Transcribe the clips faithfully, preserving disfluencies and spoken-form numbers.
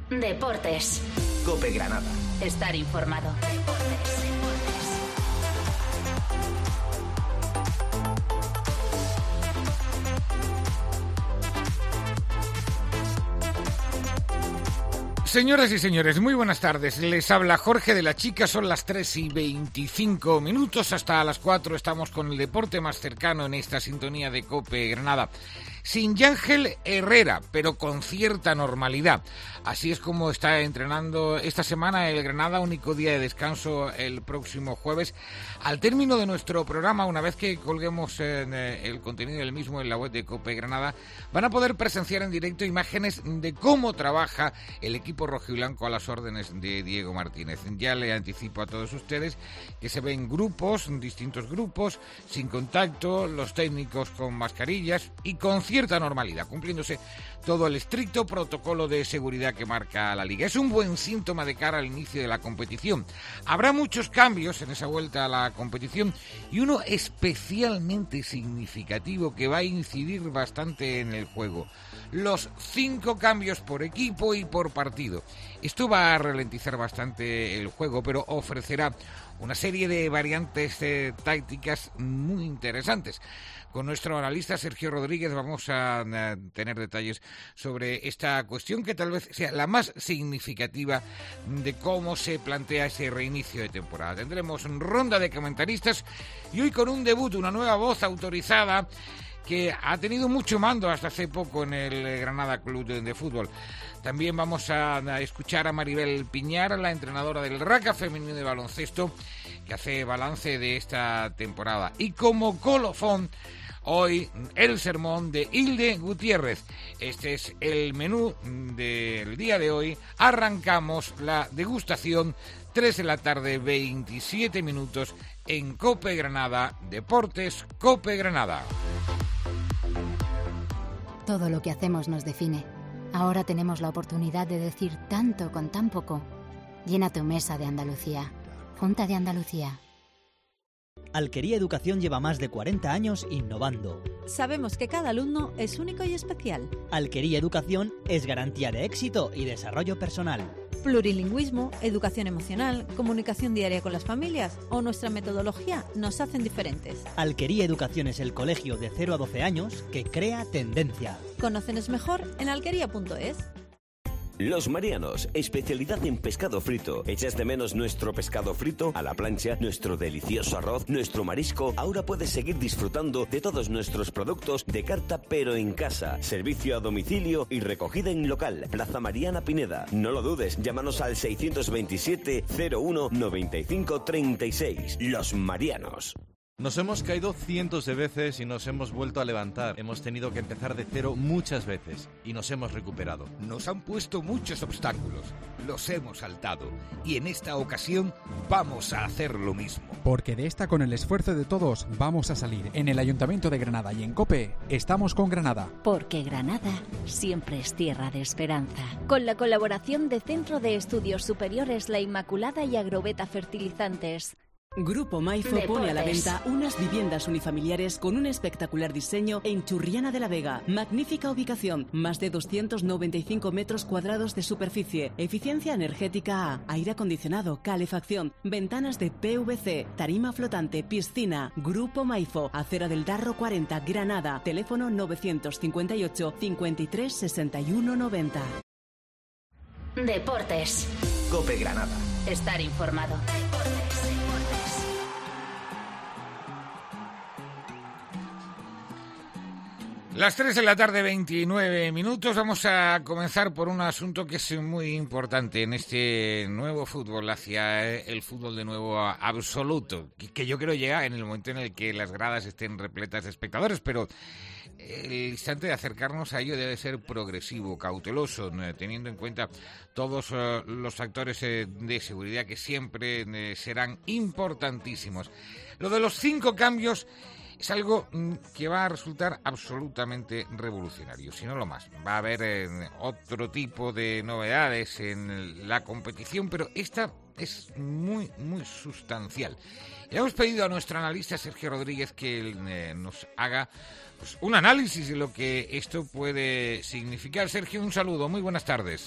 Deportes. COPE Granada. Estar informado. Deportes. Señoras y señores, muy buenas tardes. Les habla Jorge de la Chica, son las tres y veinticinco minutos. Hasta las cuatro estamos con el deporte más cercano en esta sintonía de COPE Granada. Sin Yángel Herrera, pero con cierta normalidad. Así es como está entrenando esta semana el Granada, único día de descanso el próximo jueves. Al término de nuestro programa, una vez que colguemos en, eh, el contenido del mismo en la web de COPE Granada, van a poder presenciar en directo imágenes de cómo trabaja el equipo rojiblanco a las órdenes de Diego Martínez. Ya le anticipo a todos ustedes que se ven grupos, distintos grupos, sin contacto, los técnicos con mascarillas y con cierta normalidad, cumpliéndose todo el estricto protocolo de seguridad que marca la Liga. Es un buen síntoma de cara al inicio de la competición. Habrá muchos cambios en esa vuelta a la competición y uno especialmente significativo que va a incidir bastante en el juego. Los cinco cambios por equipo y por partido. Esto va a ralentizar bastante el juego, pero ofrecerá una serie de variantes eh, tácticas muy interesantes. Con nuestro analista Sergio Rodríguez vamos a, a tener detalles sobre esta cuestión que tal vez sea la más significativa de cómo se plantea ese reinicio de temporada. Tendremos ronda de comentaristas y hoy con un debut, una nueva voz autorizada que ha tenido mucho mando hasta hace poco en el Granada Club de, de Fútbol. También vamos a, a escuchar a Maribel Piñar, la entrenadora del Raca Femenino de Baloncesto, que hace balance de esta temporada. Y como colofón, hoy el sermón de Hilde Gutiérrez. Este es el menú del día de hoy. Arrancamos la degustación, tres de la tarde, veintisiete minutos, en COPE Granada, Deportes COPE Granada. Todo lo que hacemos nos define. Ahora tenemos la oportunidad de decir tanto con tan poco. Llena tu mesa de Andalucía. Junta de Andalucía. Alquería Educación lleva más de cuarenta años innovando. Sabemos que cada alumno es único y especial. Alquería Educación es garantía de éxito y desarrollo personal. Plurilingüismo, educación emocional, comunicación diaria con las familias o nuestra metodología nos hacen diferentes. Alquería Educación es el colegio de cero a doce años que crea tendencia. Conócenos mejor en alquería punto es. Los Marianos, especialidad en pescado frito. ¿Echas de menos nuestro pescado frito? A la plancha, nuestro delicioso arroz, nuestro marisco. Ahora puedes seguir disfrutando de todos nuestros productos de carta pero en casa. Servicio a domicilio y recogida en local. Plaza Mariana Pineda. No lo dudes, llámanos al seiscientos veintisiete cero uno noventa y cinco treinta y seis. Los Marianos. Nos hemos caído cientos de veces y nos hemos vuelto a levantar. Hemos tenido que empezar de cero muchas veces y nos hemos recuperado. Nos han puesto muchos obstáculos, los hemos saltado y en esta ocasión vamos a hacer lo mismo. Porque de esta, con el esfuerzo de todos, vamos a salir. En el Ayuntamiento de Granada y en COPE, estamos con Granada. Porque Granada siempre es tierra de esperanza. Con la colaboración de Centro de Estudios Superiores La Inmaculada y Agrobeta Fertilizantes. Grupo Maifo Deportes. Pone a la venta unas viviendas unifamiliares con un espectacular diseño en Churriana de la Vega. Magnífica ubicación, más de doscientos noventa y cinco metros cuadrados de superficie, eficiencia energética A, aire acondicionado, calefacción, ventanas de P V C, tarima flotante, piscina. Grupo Maifo, Acera del Darro cuarenta, Granada. Teléfono novecientos cincuenta y ocho, cincuenta y tres, sesenta y uno, noventa. Deportes. COPE Granada. Estar informado. Deportes. Las tres de la tarde, veintinueve minutos. Vamos a comenzar por un asunto que es muy importante en este nuevo fútbol, hacia el fútbol de nuevo absoluto, que yo creo llega en el momento en el que las gradas estén repletas de espectadores, pero el instante de acercarnos a ello debe ser progresivo, cauteloso, teniendo en cuenta todos uh, los factores eh, de seguridad que siempre eh, serán importantísimos. Lo de los cinco cambios es algo que va a resultar absolutamente revolucionario, si no lo más. Va a haber eh, otro tipo de novedades en la competición, pero esta es muy, muy sustancial. Le hemos pedido a nuestro analista Sergio Rodríguez que eh, nos haga pues, un análisis de lo que esto puede significar. Sergio, un saludo, muy buenas tardes.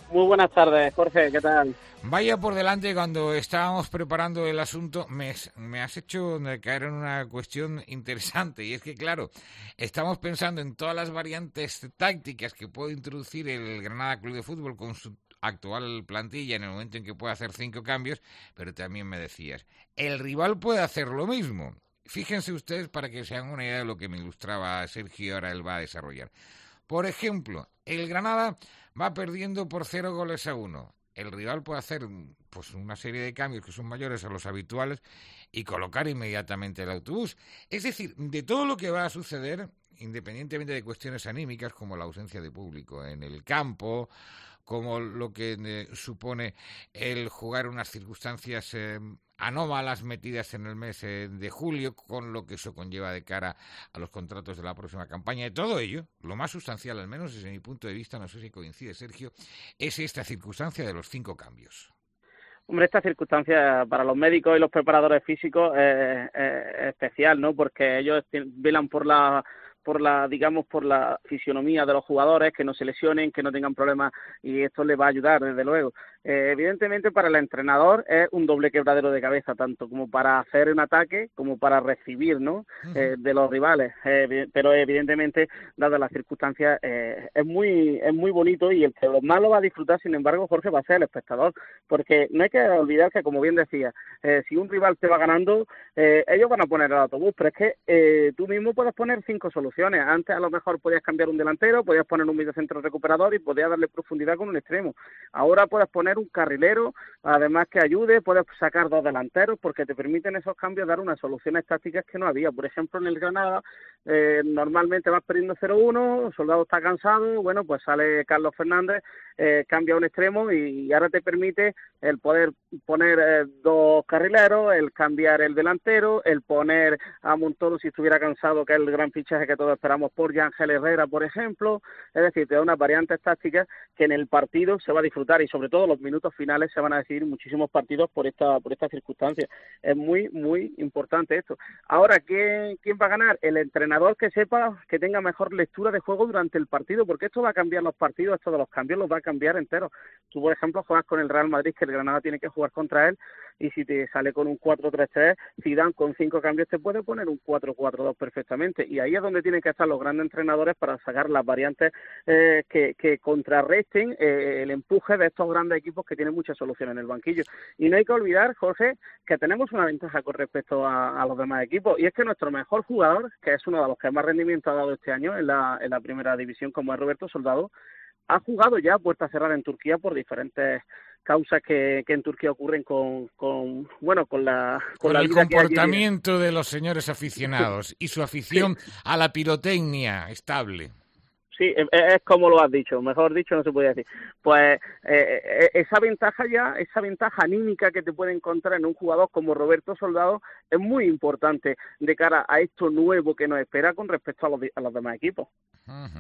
Muy buenas tardes, Jorge, ¿qué tal? Vaya por delante, cuando estábamos preparando el asunto, me, me has hecho caer en una cuestión interesante, y es que, claro, estamos pensando en todas las variantes tácticas que puede introducir el Granada Club de Fútbol con su actual plantilla en el momento en que pueda hacer cinco cambios, pero también me decías, el rival puede hacer lo mismo. Fíjense ustedes para que se hagan una idea de lo que me ilustraba Sergio, ahora él va a desarrollar. Por ejemplo, el Granada va perdiendo por cero goles a uno. El rival puede hacer pues una serie de cambios que son mayores a los habituales y colocar inmediatamente el autobús. Es decir, de todo lo que va a suceder, independientemente de cuestiones anímicas como la ausencia de público en el campo, como lo que eh, supone el jugar unas circunstancias eh, anómalas metidas en el mes eh, de julio, con lo que eso conlleva de cara a los contratos de la próxima campaña. De todo ello, lo más sustancial, al menos desde mi punto de vista, no sé si coincide Sergio, es esta circunstancia de los cinco cambios. Hombre, esta circunstancia para los médicos y los preparadores físicos es, es especial, ¿no? Porque ellos velan por la por la, digamos, por la fisionomía de los jugadores, que no se lesionen, que no tengan problemas, y esto les va a ayudar, desde luego. Eh, evidentemente, para el entrenador es un doble quebradero de cabeza, tanto como para hacer un ataque como para recibir, ¿no?, eh, de los rivales. Eh, pero evidentemente, dadas las circunstancias, eh, es muy es muy bonito, y el que los más lo va a disfrutar, sin embargo, Jorge, va a ser el espectador, porque no hay que olvidar que, como bien decía, eh, si un rival te va ganando, eh, ellos van a poner el autobús, pero es que eh, tú mismo puedes poner cinco soluciones. Antes a lo mejor podías cambiar un delantero, podías poner un mediocentro recuperador y podías darle profundidad con un extremo. Ahora puedes poner un carrilero, además que ayude, puedes sacar dos delanteros, porque te permiten esos cambios dar unas soluciones tácticas que no había. Por ejemplo, en el Granada, eh, normalmente vas perdiendo cero uno, el Soldado está cansado, bueno, pues sale Carlos Fernández, eh, cambia un extremo y, y ahora te permite el poder poner eh, dos carrileros, el cambiar el delantero, el poner a Montoro si estuviera cansado, que es el gran fichaje que todos esperamos, por Yángel Herrera, por ejemplo. Es decir, te da unas variantes tácticas que en el partido se va a disfrutar, y sobre todo los minutos finales se van a decidir muchísimos partidos por esta por esta circunstancia. Es muy, muy importante esto. Ahora, ¿quién, quién va a ganar? El entrenador que sepa, que tenga mejor lectura de juego durante el partido, porque esto va a cambiar los partidos, esto de los cambios los va a cambiar enteros. Tú, por ejemplo, juegas con el Real Madrid, que el Granada tiene que jugar contra él, y si te sale con un cuatro tres tres, Zidane con cinco cambios te puede poner un cuatro cuatro dos perfectamente, y ahí es donde tienen que estar los grandes entrenadores para sacar las variantes eh, que, que contrarresten eh, el empuje de estos grandes equipos que tienen muchas soluciones en el banquillo. Y no hay que olvidar, Jorge, que tenemos una ventaja con respecto a, a los demás equipos, y es que nuestro mejor jugador, que es uno de los que más rendimiento ha dado este año en la, en la primera división, como es Roberto Soldado, ha jugado ya a puerta cerrada en Turquía por diferentes causas que, que en Turquía ocurren con, con bueno, con la con, con la el vida comportamiento que hay de los señores aficionados y su afición sí. a la pirotecnia estable. Sí, es como lo has dicho, mejor dicho no se podía decir. Pues eh, esa ventaja ya, esa ventaja anímica que te puede encontrar en un jugador como Roberto Soldado es muy importante de cara a esto nuevo que nos espera con respecto a los, a los demás equipos. Uh-huh.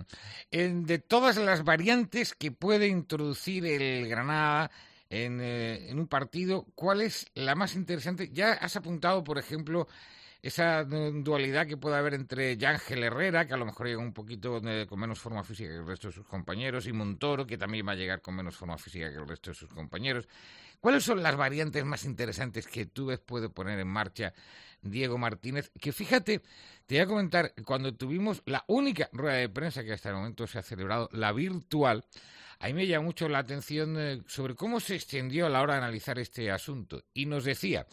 De todas las variantes que puede introducir el Granada en, eh, en un partido, ¿cuál es la más interesante? Ya has apuntado, por ejemplo, esa dualidad que puede haber entre Yángel Herrera, que a lo mejor llega un poquito de, con menos forma física que el resto de sus compañeros, y Montoro, que también va a llegar con menos forma física que el resto de sus compañeros. ¿Cuáles son las variantes más interesantes que tú ves puede poner en marcha Diego Martínez? Que fíjate, te voy a comentar, cuando tuvimos la única rueda de prensa que hasta el momento se ha celebrado, la virtual, a mí me llama mucho la atención eh, sobre cómo se extendió a la hora de analizar este asunto. Y nos decía...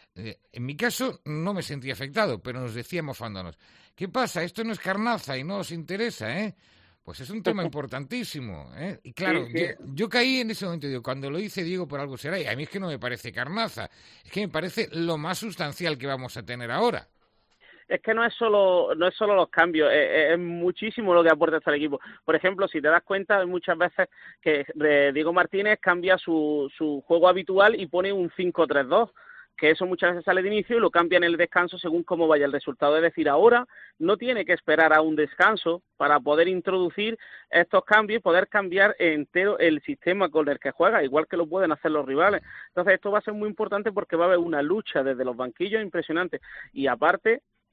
En mi caso no me sentí afectado, pero nos decíamos mofándonos, ¿qué pasa? Esto no es carnaza y no os interesa, ¿eh? Pues es un tema importantísimo, ¿eh? Y claro, sí, sí. Yo, yo caí en ese momento, digo, cuando lo dice Diego por algo será, y a mí es que no me parece carnaza, es que me parece lo más sustancial que vamos a tener ahora. Es que no es solo no es solo los cambios, es, es muchísimo lo que aporta este equipo. Por ejemplo, si te das cuenta, hay muchas veces que Diego Martínez cambia su, su juego habitual y pone un cinco tres dos, que eso muchas veces sale de inicio y lo cambia en el descanso según cómo vaya el resultado. Es decir, ahora no tiene que esperar a un descanso para poder introducir estos cambios y poder cambiar entero el sistema con el que juega, igual que lo pueden hacer los rivales. Entonces esto va a ser muy importante porque va a haber una lucha desde los banquillos impresionante. Y aparte,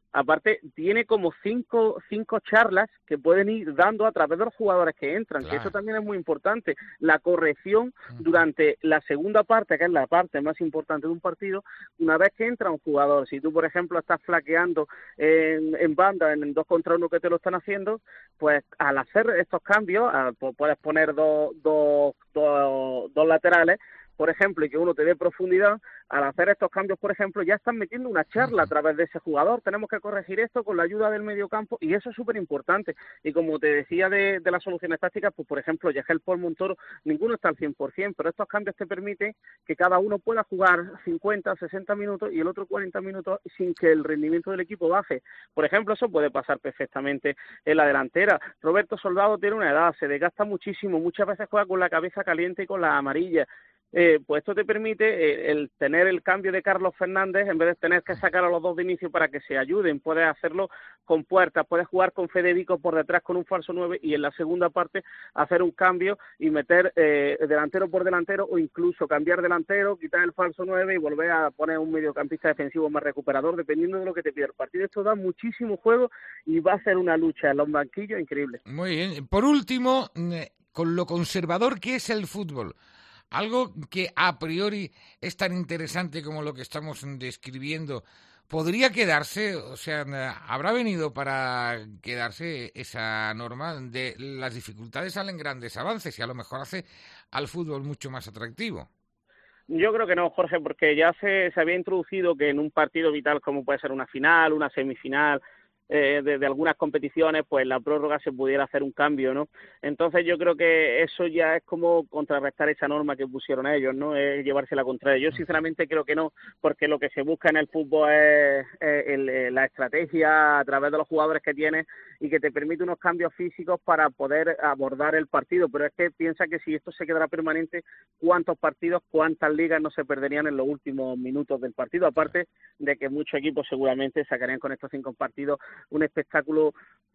aparte tiene como cinco, cinco charlas que pueden ir dando a través de los jugadores que entran, claro. que eso también es muy importante. La corrección durante la segunda parte, que es la parte más importante de un partido, una vez que entra un jugador, si tú, por ejemplo, estás flaqueando en, en banda, en dos contra uno que te lo están haciendo, pues al hacer estos cambios, a, pues puedes poner dos, dos, dos, dos laterales, por ejemplo, y que uno te dé profundidad, al hacer estos cambios, por ejemplo, ya están metiendo una charla a través de ese jugador, tenemos que corregir esto con la ayuda del mediocampo, y eso es súper importante. Y como te decía de, de las soluciones tácticas, pues por ejemplo, Yegel, Paul, Montoro, ninguno está al cien por ciento, pero estos cambios te permiten que cada uno pueda jugar cincuenta, sesenta minutos y el otro cuarenta minutos sin que el rendimiento del equipo baje. Por ejemplo, eso puede pasar perfectamente en la delantera. Roberto Soldado tiene una edad, se desgasta muchísimo, muchas veces juega con la cabeza caliente y con la amarilla. Eh, pues esto te permite eh, el tener el cambio de Carlos Fernández, en vez de tener que sacar a los dos de inicio para que se ayuden, puedes hacerlo con Puertas, puedes jugar con Federico por detrás con un falso nueve y en la segunda parte hacer un cambio y meter eh, delantero por delantero o incluso cambiar delantero, quitar el falso nueve y volver a poner un mediocampista defensivo más recuperador, dependiendo de lo que te pida el partido. Esto da muchísimo juego y va a ser una lucha en los banquillos increíble. Muy bien. Por último, con lo conservador que es el fútbol, algo que a priori es tan interesante como lo que estamos describiendo, ¿podría quedarse? O sea, ¿habrá venido para quedarse esa norma de las dificultades salen grandes avances y a lo mejor hace al fútbol mucho más atractivo? Yo creo que no, Jorge, porque ya se, se había introducido que en un partido vital como puede ser una final, una semifinal, Eh, de, de algunas competiciones, pues la prórroga se pudiera hacer un cambio, ¿no? Entonces yo creo que eso ya es como contrarrestar esa norma que pusieron ellos, ¿no? Es llevarse la contraria. Yo sinceramente creo que no, porque lo que se busca en el fútbol es, es el, la estrategia a través de los jugadores que tienes y que te permite unos cambios físicos para poder abordar el partido, pero es que piensa que si esto se quedara permanente, ¿cuántos partidos, cuántas ligas no se perderían en los últimos minutos del partido? Aparte de que muchos equipos seguramente sacarían con estos cinco partidos un espectáculo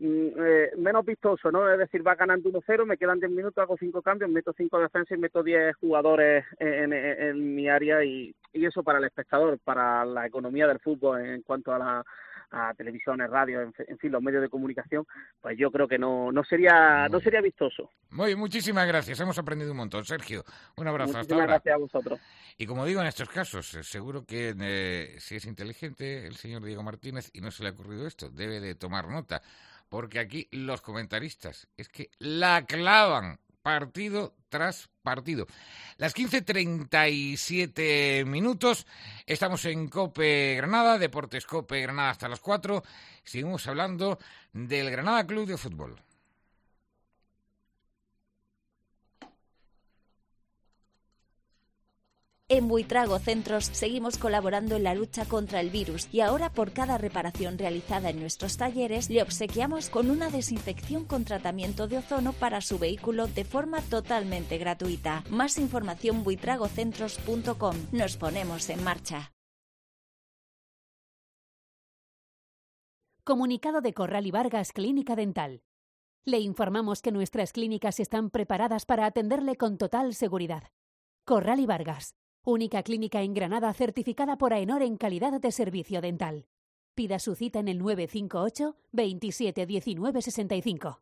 eh, menos vistoso, ¿no? Es decir, va ganando uno cero, me quedan diez minutos, hago cinco cambios, meto cinco defensas y meto diez jugadores en, en, en mi área y, y eso para el espectador, para la economía del fútbol en cuanto a la a televisiones, radio, en, en fin, los medios de comunicación, pues yo creo que no no sería no sería vistoso. Muy, muchísimas gracias, hemos aprendido un montón. Sergio, un abrazo. Muchísimas hasta ahora. Gracias a vosotros. Y como digo en estos casos, seguro que eh, si es inteligente el señor Diego Martínez y no se le ha ocurrido esto, debe de tomar nota, porque aquí los comentaristas es que la clavan partido tras partido. Las quince treinta y siete minutos, estamos en COPE Granada, Deportes COPE Granada hasta las cuatro. Seguimos hablando del Granada Club de Fútbol. En Buitrago Centros seguimos colaborando en la lucha contra el virus y ahora por cada reparación realizada en nuestros talleres le obsequiamos con una desinfección con tratamiento de ozono para su vehículo de forma totalmente gratuita. Más información buitragocentros punto com. Nos ponemos en marcha. Comunicado de Corral y Vargas Clínica Dental. Le informamos que nuestras clínicas están preparadas para atenderle con total seguridad. Corral y Vargas. Única clínica en Granada certificada por AENOR en calidad de servicio dental. Pida su cita en el nueve cinco ocho, veintisiete, diecinueve, sesenta y cinco.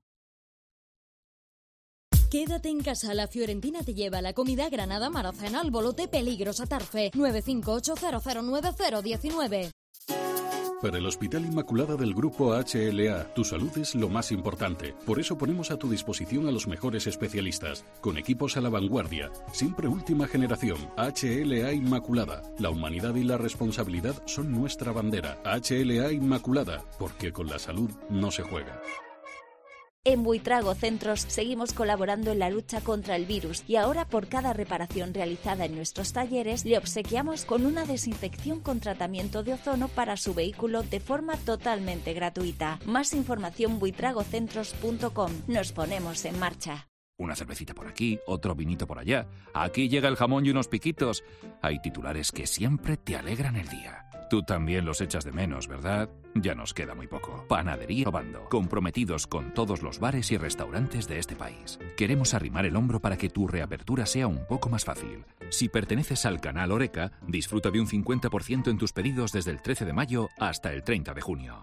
Quédate en casa, la Fiorentina te lleva la comida Granada, Maracena, Albolote, Peligros, Atarfe. nueve cinco ocho, cero cero nueve cero uno nueve. Para el Hospital Inmaculada del Grupo H L A, tu salud es lo más importante. Por eso ponemos a tu disposición a los mejores especialistas, con equipos a la vanguardia, siempre última generación. H L A Inmaculada. La humanidad y la responsabilidad son nuestra bandera. H L A Inmaculada, porque con la salud no se juega. En Buitrago Centros seguimos colaborando en la lucha contra el virus y ahora por cada reparación realizada en nuestros talleres le obsequiamos con una desinfección con tratamiento de ozono para su vehículo de forma totalmente gratuita. Más información buitragocentros punto com. Nos ponemos en marcha. Una cervecita por aquí, otro vinito por allá. Aquí llega el jamón y unos piquitos. Hay titulares que siempre te alegran el día. Tú también los echas de menos, ¿verdad? Ya nos queda muy poco. Panadería Obando, comprometidos con todos los bares y restaurantes de este país. Queremos arrimar el hombro para que tu reapertura sea un poco más fácil. Si perteneces al canal Horeca, disfruta de un cincuenta por ciento en tus pedidos desde el trece de mayo hasta el treinta de junio.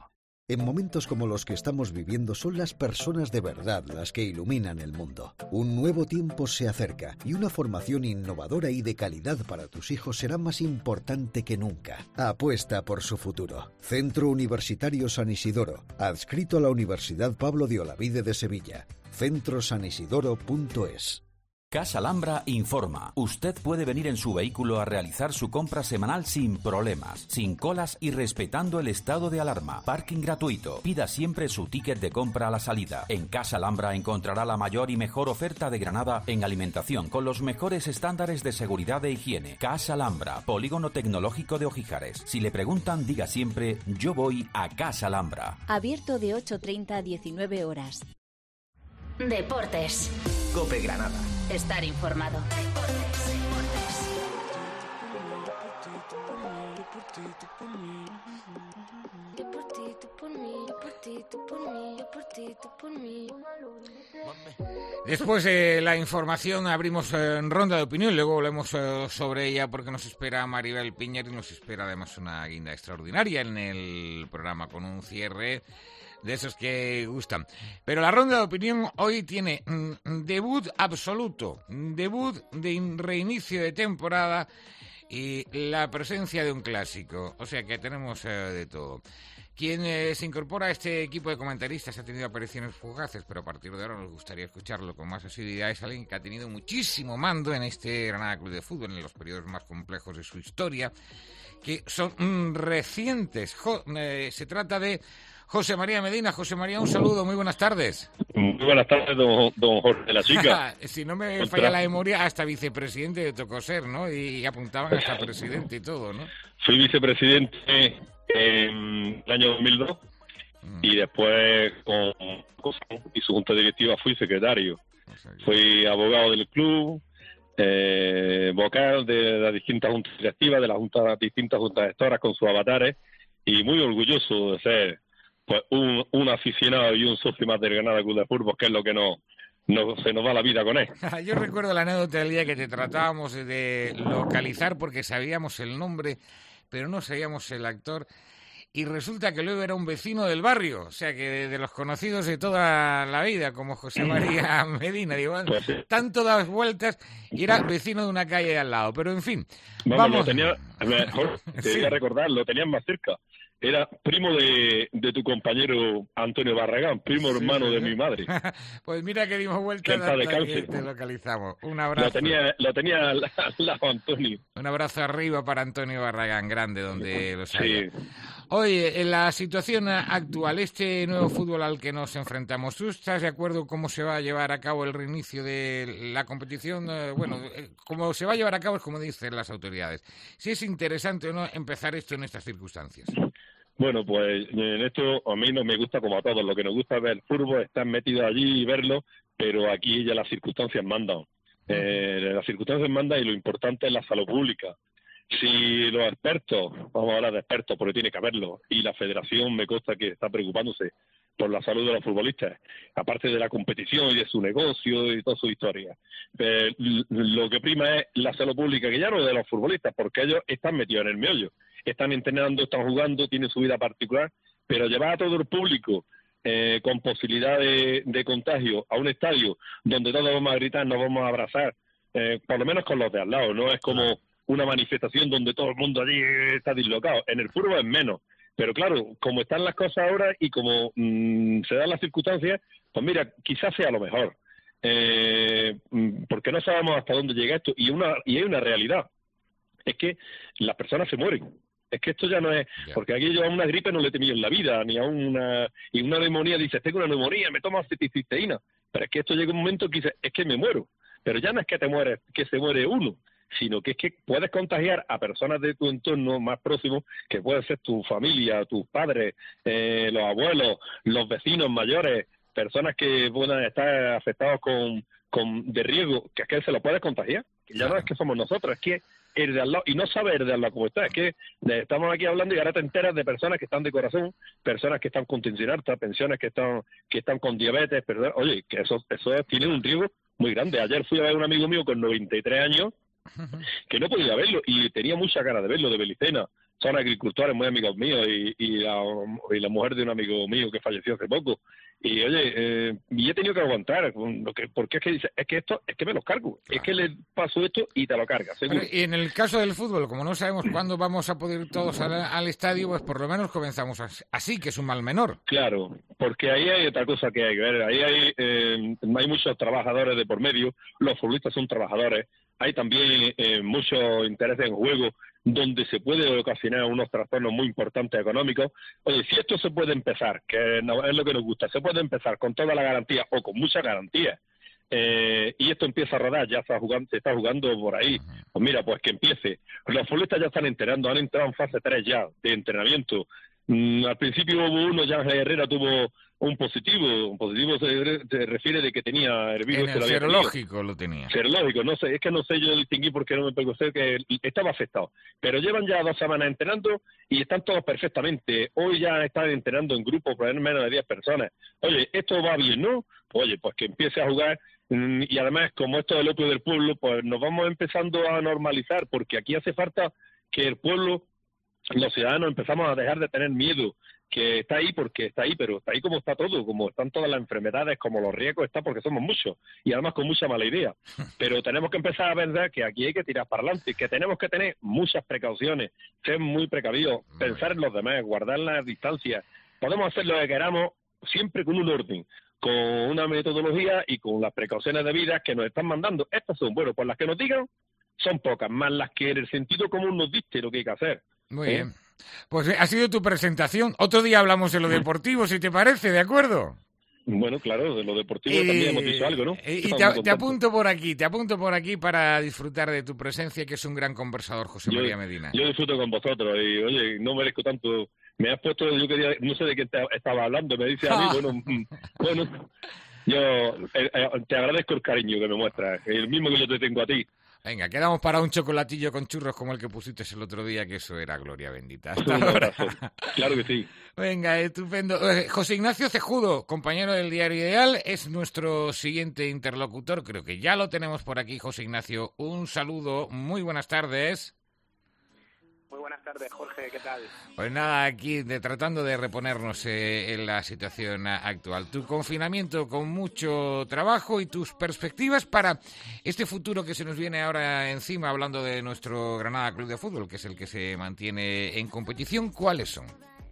En momentos como los que estamos viviendo son las personas de verdad las que iluminan el mundo. Un nuevo tiempo se acerca y una formación innovadora y de calidad para tus hijos será más importante que nunca. Apuesta por su futuro. Centro Universitario San Isidoro, adscrito a la Universidad Pablo de Olavide de Sevilla. centro san isidoro punto es. Casa Alhambra informa. Usted puede venir en su vehículo a realizar su compra semanal sin problemas, sin colas y respetando el estado de alarma. Parking gratuito. Pida siempre su ticket de compra a la salida. En Casa Alhambra encontrará la mayor y mejor oferta de Granada en alimentación con los mejores estándares de seguridad e higiene. Casa Alhambra, Polígono Tecnológico de Ojíjares. Si le preguntan, diga siempre: yo voy a Casa Alhambra. Abierto de ocho treinta a diecinueve horas. Deportes. COPE Granada. Estar informado. Después de la información abrimos eh, ronda de opinión, luego volvemos eh, sobre ella porque nos espera Maribel Piñer y nos espera además una guinda extraordinaria en el programa con un cierre de esos que gustan. Pero la ronda de opinión hoy tiene mm, debut absoluto, debut de in- reinicio de temporada y la presencia de un clásico. O sea que tenemos eh, de todo. Quien eh, se incorpora a este equipo de comentaristas ha tenido apariciones fugaces, pero a partir de ahora nos gustaría escucharlo con más asiduidad. Es alguien que ha tenido muchísimo mando en este Granada Club de Fútbol, en los periodos más complejos de su historia, que son mm, recientes. Jo- eh, se trata de José María Medina. José María, un saludo, muy buenas tardes. Muy buenas tardes, don, don Jorge, la chica. Si no me falla la memoria, hasta vicepresidente de tocó ser, ¿no? Y apuntaban hasta presidente y todo, ¿no? Fui vicepresidente en el año dos mil dos mm. y después con y su junta directiva fui secretario. O sea, fui abogado del club, eh, vocal de las distintas juntas directivas, de las juntas, distintas juntas gestoras con sus avatares, y muy orgulloso de ser pues un, un aficionado y un socio más del Granada Club de Fútbol, que es lo que nos, nos, se nos va la vida con él. Yo recuerdo la anécdota del día que te tratábamos de localizar porque sabíamos el nombre, pero no sabíamos el actor, y resulta que luego era un vecino del barrio, o sea que de, de los conocidos de toda la vida, como José María Medina, digo, pues sí. Tanto das vueltas, y era vecino de una calle de al lado, pero en fin. Vamos, vamos. Lo tenía, mejor, te sí. voy a recordar, lo tenías más cerca. Era primo de, de tu compañero Antonio Barragán, primo sí, hermano sí, de sí. mi madre. Pues mira que dimos vueltas hasta que te localizamos. Un abrazo. Lo tenía, lo tenía al, al lado Antonio. Un abrazo arriba para Antonio Barragán, grande donde los haya. Sí. Oye, en la situación actual, este nuevo fútbol al que nos enfrentamos, ¿tú estás de acuerdo cómo se va a llevar a cabo el reinicio de la competición? Bueno, cómo se va a llevar a cabo es como dicen las autoridades. Si es interesante o no empezar esto en estas circunstancias. Bueno, pues en esto a mí no me gusta como a todos. Lo que nos gusta es ver el fútbol, estar metido allí y verlo, pero aquí ya las circunstancias mandan. Eh, las circunstancias mandan y lo importante es la salud pública. Si los expertos, vamos a hablar de expertos porque tiene que haberlo, y la federación me consta que está preocupándose por la salud de los futbolistas, aparte de la competición y de su negocio y toda su historia. Eh, lo que prima es la salud pública, que ya no es de los futbolistas, porque ellos están metidos en el meollo. Están entrenando, están jugando, tienen su vida particular, pero llevar a todo el público eh, con posibilidad de, de contagio a un estadio donde todos vamos a gritar, nos vamos a abrazar, eh, por lo menos con los de al lado, no es como una manifestación donde todo el mundo allí está dislocado. En el fútbol es menos, pero claro, como están las cosas ahora y como mmm, se dan las circunstancias, pues mira, quizás sea lo mejor, eh, porque no sabemos hasta dónde llega esto, y una y hay una realidad, es que las personas se mueren. Es que esto ya no es... Porque aquí yo a una gripe no le he temido en la vida, ni a una... Y una neumonía, dices, tengo una neumonía, me tomo aceticisteína. Pero es que esto llega un momento que dices, es que me muero. Pero ya no es que te mueres, que se muere uno, sino que es que puedes contagiar a personas de tu entorno más próximo, que puede ser tu familia, tus padres, eh, los abuelos, los vecinos mayores, personas que puedan estar afectados con, con de riesgo, que es que se lo puedes contagiar. Que ya no es que somos nosotros, es que el de al lado, y no sabe el de al lado cómo está, es que estamos aquí hablando y ahora te enteras de personas que están de corazón, personas que están con tensión alta, pensiones que están que están con diabetes, perdón, oye, que eso eso tiene un riesgo muy grande. Ayer fui a ver a un amigo mío con noventa y tres años que no podía verlo y tenía mucha ganas de verlo, de Belicena, son agricultores muy amigos míos y, y, la, y la mujer de un amigo mío que falleció hace poco. Y oye, eh, y he tenido que aguantar, lo que, porque es que dice, es que esto, es que me los cargo, claro. Es que le paso esto y te lo cargas, seguro. Pero, y en el caso del fútbol, como no sabemos cuándo vamos a poder ir todos al, al estadio, pues por lo menos comenzamos así, que es un mal menor. Claro, porque ahí hay otra cosa que hay que ver, ahí hay, eh, hay muchos trabajadores de por medio, los futbolistas son trabajadores, hay también eh, mucho interés en juego, donde se puede ocasionar unos trastornos muy importantes económicos. Oye, si esto se puede empezar, que no, es lo que nos gusta, se puede empezar con toda la garantía o con mucha garantía, eh, y esto empieza a rodar, ya está jugando, se está jugando por ahí, pues mira, pues que empiece. Los futbolistas ya están enterando, han entrado en fase tres ya de entrenamiento. Mm, al principio hubo uno, ya Herrera tuvo un positivo, un positivo se, se refiere de que tenía el virus. En el serológico lo tenía. Serológico, no sé, es que no sé yo distinguir porque no me pegó ser que estaba afectado. Pero llevan ya dos semanas entrenando y están todos perfectamente. Hoy ya están entrenando en grupos por menos de diez personas. Oye, esto va bien, ¿no? Oye, pues que empiece a jugar y además como esto es el opio del pueblo, pues nos vamos empezando a normalizar porque aquí hace falta que el pueblo, los ciudadanos empezamos a dejar de tener miedo, que está ahí porque está ahí, pero está ahí como está todo, como están todas las enfermedades, como los riesgos, está porque somos muchos, y además con mucha mala idea. Pero tenemos que empezar a ver que aquí hay que tirar para adelante, que tenemos que tener muchas precauciones, ser muy precavidos, pensar en los demás, guardar las distancias. Podemos hacer lo que queramos, siempre con un orden, con una metodología y con las precauciones debidas que nos están mandando. Estas son, bueno, por las que nos digan, son pocas, más las que en el sentido común nos dicte lo que hay que hacer. Muy ¿Eh? bien. Pues ha sido tu presentación. Otro día hablamos de lo deportivo, si te parece, ¿de acuerdo? Bueno, claro, de lo deportivo eh, también hemos dicho algo, ¿no? Eh, y te, te apunto por aquí, te apunto por aquí para disfrutar de tu presencia, que es un gran conversador, José yo, María Medina. Yo disfruto con vosotros y, oye, no merezco tanto. Me has puesto, yo quería, no sé de qué te estaba hablando, me dice a mí, bueno, bueno, yo eh, eh, te agradezco el cariño que me muestras, el mismo que yo te tengo a ti. Venga, quedamos para un chocolatillo con churros como el que pusiste el otro día, que eso era gloria bendita. Hasta un ahora. abrazo. Claro que sí. Venga, estupendo. Eh, José Ignacio Cejudo, compañero del Diario Ideal, es nuestro siguiente interlocutor. Creo que ya lo tenemos por aquí, José Ignacio. Un saludo, muy buenas tardes. Muy buenas tardes, Jorge, ¿qué tal? Pues nada, aquí de, tratando de reponernos eh, en la situación actual. Tu confinamiento con mucho trabajo y tus perspectivas para este futuro que se nos viene ahora encima, hablando de nuestro Granada Club de Fútbol, que es el que se mantiene en competición, ¿cuáles son?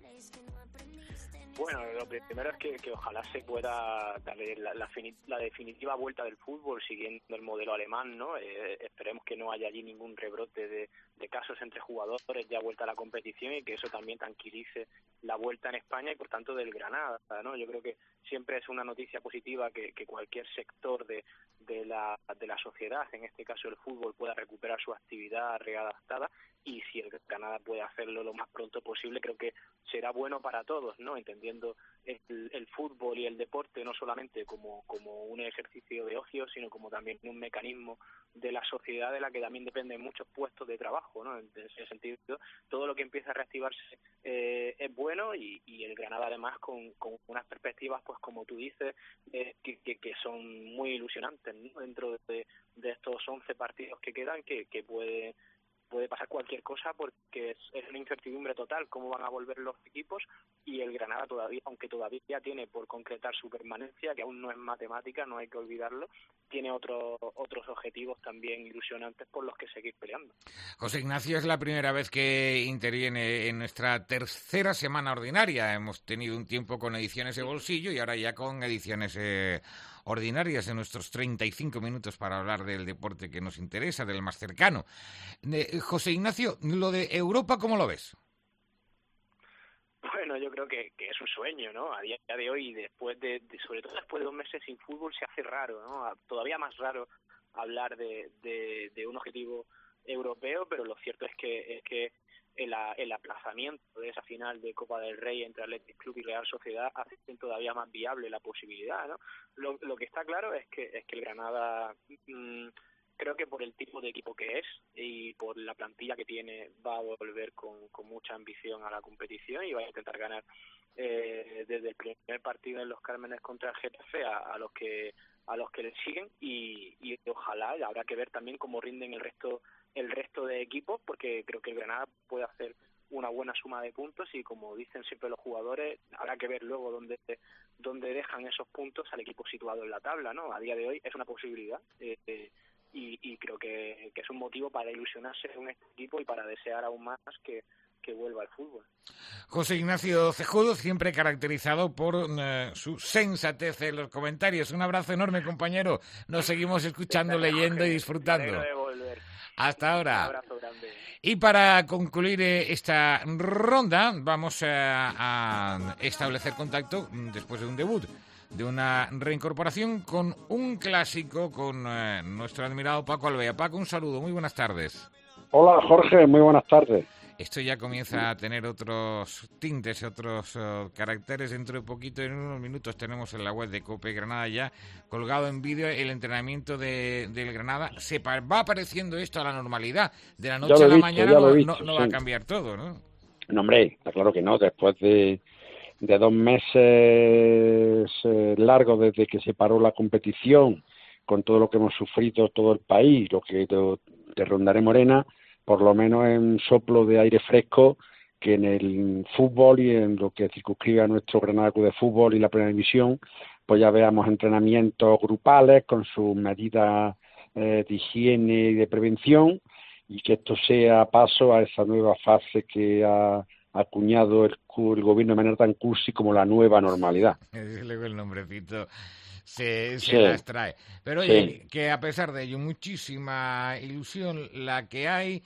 Bueno, lo primero es que, que ojalá se pueda darle la, la, la definitiva vuelta del fútbol siguiendo el modelo alemán, ¿no? Eh, esperemos que no haya allí ningún rebrote de, de casos entre jugadores, ya vuelta a la competición, y que eso también tranquilice la vuelta en España y por tanto del Granada, ¿no? Yo creo que siempre es una noticia positiva que, que cualquier sector de, de, la, de la sociedad, en este caso el fútbol, pueda recuperar su actividad readaptada, y si el Granada puede hacerlo lo más pronto posible, creo que será bueno para todos, ¿no? Entendiendo el, el fútbol y el deporte no solamente como, como un ejercicio de ocio, sino como también un mecanismo de la sociedad de la que también dependen muchos puestos de trabajo, ¿no? En ese sentido, todo lo que empieza a reactivarse eh, es bueno, y, y el Granada además con, con unas perspectivas, pues como tú dices, eh, que, que, que son muy ilusionantes, ¿no? Dentro de, de estos once partidos que quedan, que, que puede... puede pasar cualquier cosa porque es, es una incertidumbre total cómo van a volver los equipos, y el Granada todavía, aunque todavía tiene por concretar su permanencia, que aún no es matemática, no hay que olvidarlo, tiene otro, otros objetivos también ilusionantes por los que seguir peleando. José Ignacio, es la primera vez que interviene en nuestra tercera semana ordinaria. Hemos tenido un tiempo con ediciones de bolsillo y ahora ya con ediciones eh, ordinarias de nuestros treinta y cinco minutos para hablar del deporte que nos interesa, del más cercano. Eh, José Ignacio, lo de Europa, ¿cómo lo ves? Bueno, yo creo que, que es un sueño, ¿no? A día de hoy, después de, de, sobre todo después de dos meses sin fútbol, se hace raro, ¿no? Todavía más raro hablar de, de, de un objetivo europeo, pero lo cierto es que es que el, el aplazamiento de esa final de Copa del Rey entre Athletic Club y Real Sociedad hace todavía más viable la posibilidad, ¿no? Lo, lo que está claro es que es que el Granada, mmm, creo que por el tipo de equipo que es y por la plantilla que tiene, va a volver con, con mucha ambición a la competición y va a intentar ganar eh, desde el primer partido en Los Cármenes contra el Getafe a, a los que a los que le siguen, y, y ojalá, habrá que ver también cómo rinden el resto el resto de equipos, porque creo que el Granada puede hacer una buena suma de puntos y, como dicen siempre los jugadores, habrá que ver luego dónde dónde dejan esos puntos al equipo situado en la tabla, ¿no? A día de hoy es una posibilidad eh, eh, y, y creo que, que es un motivo para ilusionarse en este equipo y para desear aún más que, que vuelva al fútbol. José Ignacio Cejudo, siempre caracterizado por uh, su sensatez en los comentarios. Un abrazo enorme, compañero. Nos seguimos escuchando, leyendo y disfrutando. Hasta ahora. Un abrazo grande. Y para concluir eh, esta ronda, vamos a, a establecer contacto después de un debut, de una reincorporación con un clásico, con eh, nuestro admirado Paco Alvea. Paco, un saludo, muy buenas tardes. Hola Jorge, muy buenas tardes. Esto ya comienza a tener otros tintes, otros uh, caracteres. Dentro de poquito, en unos minutos, tenemos en la web de COPE Granada ya colgado en vídeo el entrenamiento de, del Granada. Se pa- va apareciendo esto a la normalidad. De la noche a la visto, mañana no, visto, no, no sí. va a cambiar todo, ¿no? No, hombre, está claro que no. Después de, de dos meses eh, largos desde que se paró la competición, con todo lo que hemos sufrido todo el país, lo que de, de Rondaré Morena, por lo menos es un soplo de aire fresco que en el fútbol y en lo que circunscribe a nuestro Granada Club de Fútbol y la Primera División, pues ya veamos entrenamientos grupales con sus medidas eh, de higiene y de prevención, y que esto sea paso a esa nueva fase que ha acuñado el, el gobierno de manera tan cursi como la nueva normalidad. Luego el nombrecito se, se Sí. las trae. Pero oye, Sí. que a pesar de ello, muchísima ilusión la que hay.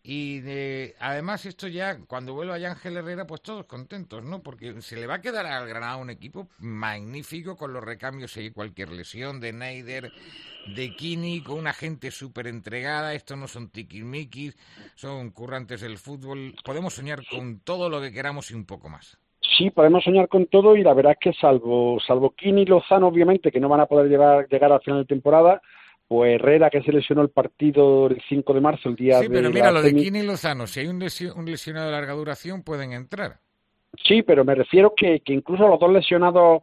Y de, además esto ya, cuando vuelva ya Ángel Herrera, pues todos contentos, ¿no? Porque se le va a quedar al Granada un equipo magnífico con los recambios y cualquier lesión de Neider, de Kini, con una gente súper entregada. Esto no son tiquismiquis, son currantes del fútbol. Podemos soñar con todo lo que queramos y un poco más. Sí, podemos soñar con todo, y la verdad es que salvo salvo Kini y Lozano, obviamente, que no van a poder llevar, llegar al final de temporada, pues Herrera, que se lesionó el partido el cinco de marzo, el día Sí, de pero mira, la lo de semi- Kini y Lozano, si hay un, lesio- un lesionado de larga duración, pueden entrar. Sí, pero me refiero que, que incluso los dos lesionados,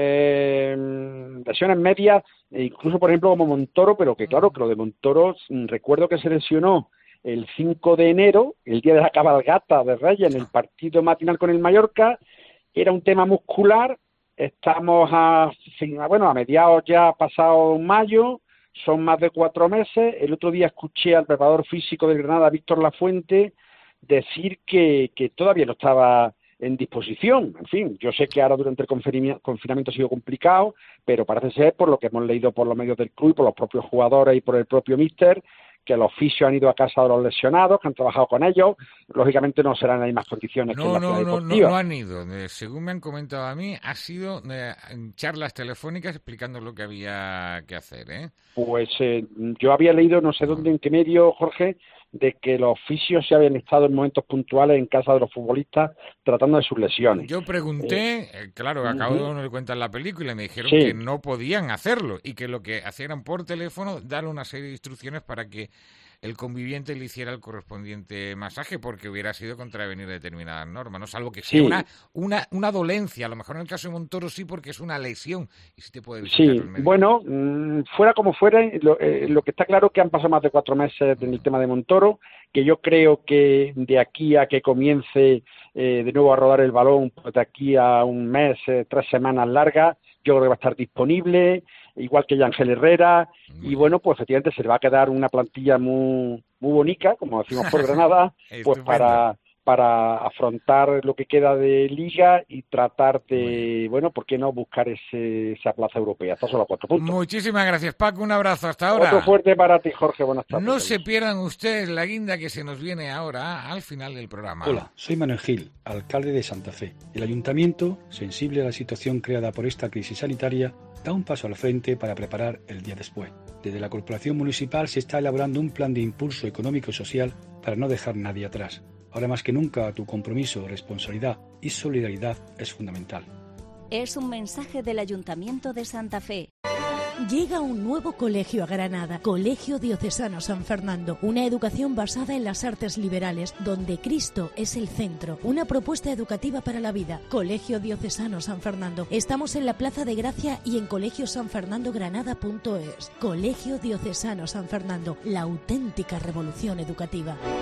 eh, lesiones medias, e incluso por ejemplo como Montoro, pero que claro, que lo de Montoro, mm, recuerdo que se lesionó el cinco de enero, el día de la cabalgata de Reyes, en el partido matinal con el Mallorca. Era un tema muscular. Estamos a, bueno, a mediados ya pasado mayo, son más de cuatro meses. El otro día escuché al preparador físico del Granada, Víctor Lafuente, decir que, que todavía no estaba en disposición. En fin, yo sé que ahora durante el confinami- confinamiento ha sido complicado, pero parece ser, por lo que hemos leído por los medios del club, por los propios jugadores y por el propio míster, que los fisios han ido a casa de los lesionados, que han trabajado con ellos. Lógicamente no serán en las mismas condiciones que en No, la no, ciudad no, no, deportiva. no han ido. Eh, según me han comentado a mí, ha sido eh, en charlas telefónicas explicando lo que había que hacer, ¿eh? Pues eh, yo había leído, no sé dónde, en qué medio, Jorge, de que los fisios se habían estado en momentos puntuales en casa de los futbolistas tratando de sus lesiones. Yo pregunté, Eh, eh, claro, a cada ujú. uno le cuentan la película y me dijeron Sí. que no podían hacerlo y que lo que hacían era por teléfono darle una serie de instrucciones para que el conviviente le hiciera el correspondiente masaje, porque hubiera sido contravenir determinadas normas, ¿no? Salvo que sea Sí. una, una, una dolencia. A lo mejor en el caso de Montoro sí, porque es una lesión y sí te puede visitar Sí, el médico. bueno, mm, fuera como fuera, lo, eh, lo que está claro es que han pasado más de cuatro meses en el tema de Montoro, que yo creo que de aquí a que comience eh, de nuevo a rodar el balón, pues de aquí a un mes, eh, tres semanas largas, yo creo que va a estar disponible, igual que Ángel Herrera, y bueno, pues efectivamente se le va a quedar una plantilla muy muy bonita, como decimos por Granada, pues Estupendo. para para afrontar lo que queda de Liga y tratar de, bueno, ¿por qué no buscar ese, esa plaza europea? Está solo a cuatro puntos. Muchísimas gracias, Paco. Un abrazo hasta ahora. Otro fuerte para ti, Jorge. Buenas tardes. No se pierdan ustedes la guinda que se nos viene ahora al final del programa. Hola, soy Manuel Gil, alcalde de Santa Fe. El ayuntamiento, sensible a la situación creada por esta crisis sanitaria, da un paso al frente para preparar el día después. Desde la Corporación Municipal se está elaborando un plan de impulso económico y social para no dejar nadie atrás. Ahora más que nunca, tu compromiso, responsabilidad y solidaridad es fundamental. Es un mensaje del Ayuntamiento de Santa Fe. Llega un nuevo colegio a Granada, Colegio Diocesano San Fernando, una educación basada en las artes liberales, donde Cristo es el centro, una propuesta educativa para la vida. Colegio Diocesano San Fernando. Estamos en la Plaza de Gracia y en colegio san fernando granada punto es. Colegio Diocesano San Fernando, la auténtica revolución educativa.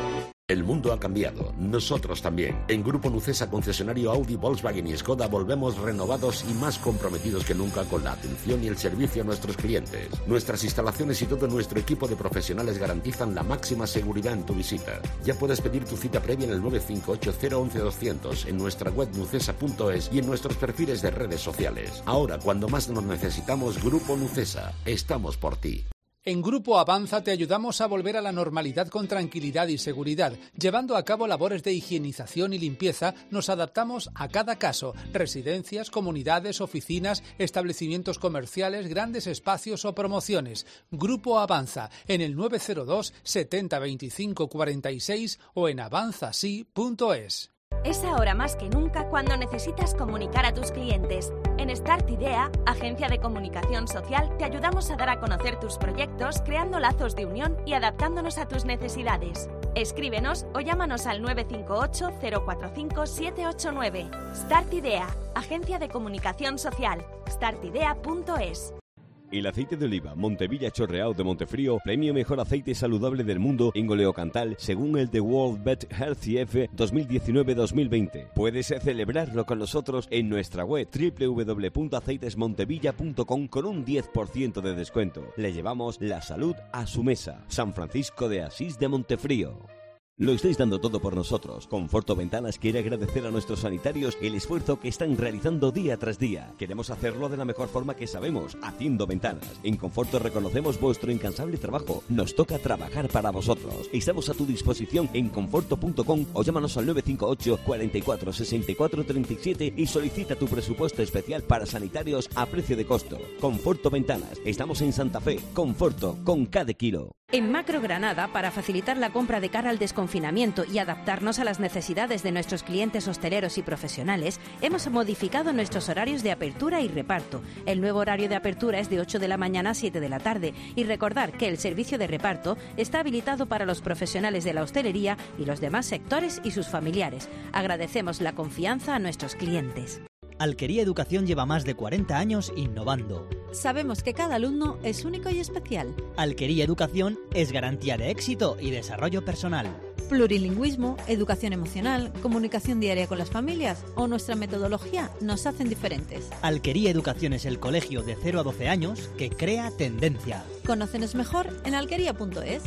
El mundo ha cambiado, nosotros también. En Grupo Nucesa, concesionario Audi, Volkswagen y Skoda, volvemos renovados y más comprometidos que nunca con la atención y el servicio a nuestros clientes. Nuestras instalaciones y todo nuestro equipo de profesionales garantizan la máxima seguridad en tu visita. Ya puedes pedir tu cita previa en el nueve cinco ocho cero once doscientos, en nuestra web nucesa punto es y en nuestros perfiles de redes sociales. Ahora, cuando más nos necesitamos, Grupo Nucesa, estamos por ti. En Grupo Avanza te ayudamos a volver a la normalidad con tranquilidad y seguridad. Llevando a cabo labores de higienización y limpieza, nos adaptamos a cada caso. Residencias, comunidades, oficinas, establecimientos comerciales, grandes espacios o promociones. Grupo Avanza, en el nueve cero dos setenta veinticinco cuarenta y seis o en avanzasí punto es. Es ahora más que nunca cuando necesitas comunicar a tus clientes. En Start Idea, agencia de comunicación social, te ayudamos a dar a conocer tus proyectos, creando lazos de unión y adaptándonos a tus necesidades. Escríbenos o llámanos al nueve cinco ocho cero cuatro cinco siete ocho nueve. Start Idea, agencia de comunicación social. start idea punto es. El aceite de oliva Montevilla Chorreao de Montefrío, premio mejor aceite saludable del mundo en Oleocantal según el The World Bet Healthy F dos mil diecinueve dos mil veinte. Puedes celebrarlo con nosotros en nuestra web doble u doble u doble u punto aceites montevilla punto com con un diez por ciento de descuento. Le llevamos la salud a su mesa. San Francisco de Asís de Montefrío. Lo estáis dando todo por nosotros. Conforto Ventanas quiere agradecer a nuestros sanitarios el esfuerzo que están realizando día tras día. Queremos hacerlo de la mejor forma que sabemos, haciendo ventanas. En Conforto reconocemos vuestro incansable trabajo. Nos toca trabajar para vosotros. Estamos a tu disposición en conforto punto com o llámanos al nueve cinco ocho cuarenta y cuatro sesenta y cuatro treinta y siete y solicita tu presupuesto especial para sanitarios a precio de costo. Conforto Ventanas. Estamos en Santa Fe. Conforto con cada kilo. En Macro Granada, para facilitar la compra de cara al desconfinamiento y adaptarnos a las necesidades de nuestros clientes hosteleros y profesionales, hemos modificado nuestros horarios de apertura y reparto. El nuevo horario de apertura es de ocho de la mañana a siete de la tarde y recordar que el servicio de reparto está habilitado para los profesionales de la hostelería y los demás sectores y sus familiares. Agradecemos la confianza a nuestros clientes. Alquería Educación lleva más de cuarenta años innovando. Sabemos que cada alumno es único y especial. Alquería Educación es garantía de éxito y desarrollo personal. Plurilingüismo, educación emocional, comunicación diaria con las familias o nuestra metodología nos hacen diferentes. Alquería Educación es el colegio de cero a doce años que crea tendencia. Conócenos mejor en alquería punto es.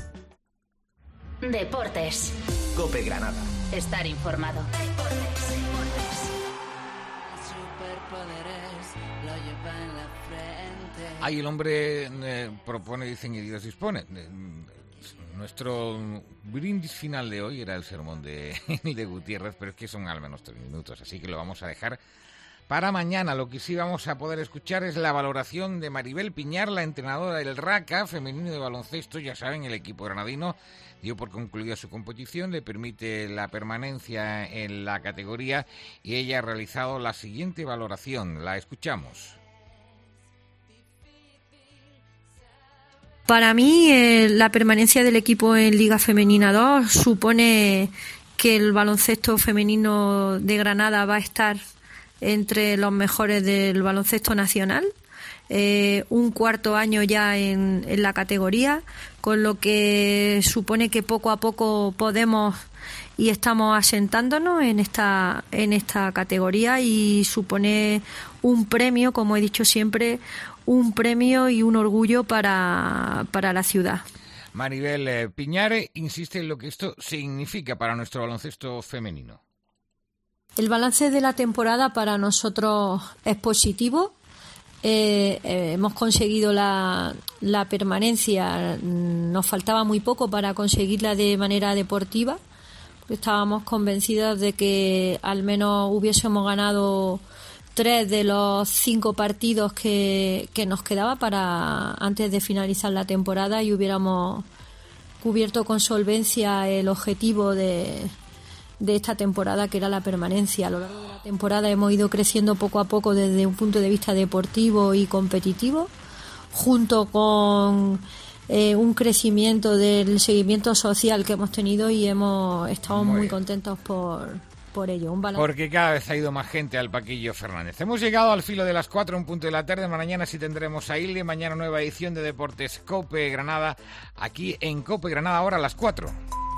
Deportes. COPE Granada. Estar informado. Ahí el hombre eh, propone, dicen, y Dios dispone. Eh, nuestro brindis final de hoy era el sermón de, de Gutiérrez, pero es que son al menos tres minutos, así que lo vamos a dejar para mañana. Lo que sí vamos a poder escuchar es la valoración de Maribel Piñar, la entrenadora del Raca femenino de baloncesto. Ya saben, el equipo granadino dio por concluida su competición, le permite la permanencia en la categoría y ella ha realizado la siguiente valoración. La escuchamos. Para mí, eh, la permanencia del equipo en Liga Femenina dos supone que el baloncesto femenino de Granada va a estar entre los mejores del baloncesto nacional. Eh, un cuarto año ya en, en la categoría, con lo que supone que poco a poco podemos y estamos asentándonos en esta en esta categoría y supone un premio, como he dicho siempre, un premio y un orgullo para, para la ciudad. Maribel eh, Piñare insiste en lo que esto significa para nuestro baloncesto femenino. El balance de la temporada para nosotros es positivo. Eh, eh, hemos conseguido la, la permanencia, nos faltaba muy poco para conseguirla de manera deportiva. Estábamos convencidos de que al menos hubiésemos ganado tres de los cinco partidos que, que nos quedaba para antes de finalizar la temporada y hubiéramos cubierto con solvencia el objetivo de, de esta temporada, que era la permanencia. A lo largo de la temporada hemos ido creciendo poco a poco desde un punto de vista deportivo y competitivo, junto con eh, un crecimiento del seguimiento social que hemos tenido y hemos estado muy, muy contentos por, por ello. Un balance. Porque cada vez ha ido más gente al Paquillo Fernández. Hemos llegado al filo de las cuatro, un punto de la tarde. Mañana sí tendremos a Ile. Mañana nueva edición de Deportes COPE Granada, aquí en COPE Granada, ahora a las cuatro.